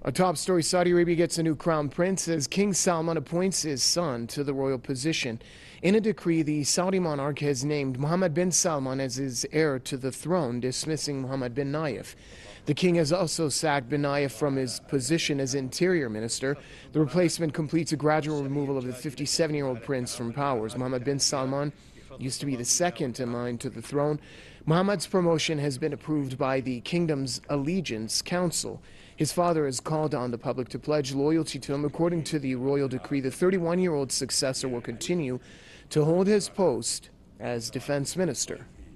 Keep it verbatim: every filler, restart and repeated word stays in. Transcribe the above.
A top story: Saudi Arabia gets a new crown prince as King Salman appoints his son to the royal position. In a decree, the Saudi monarch has named Mohammed bin Salman as his heir to the throne, dismissing Mohammed bin Nayef. The king has also sacked bin Nayef from his position as interior minister. The replacement completes a gradual removal of the fifty-seven-year-old prince from powers. Mohammed bin Salman used to be the second in line to the throne. Mohammed's promotion has been approved by the kingdom's Allegiance Council. His father has called on the public to pledge loyalty to him. According to the royal decree, the thirty-one-year-old successor will continue to hold his post as defense minister.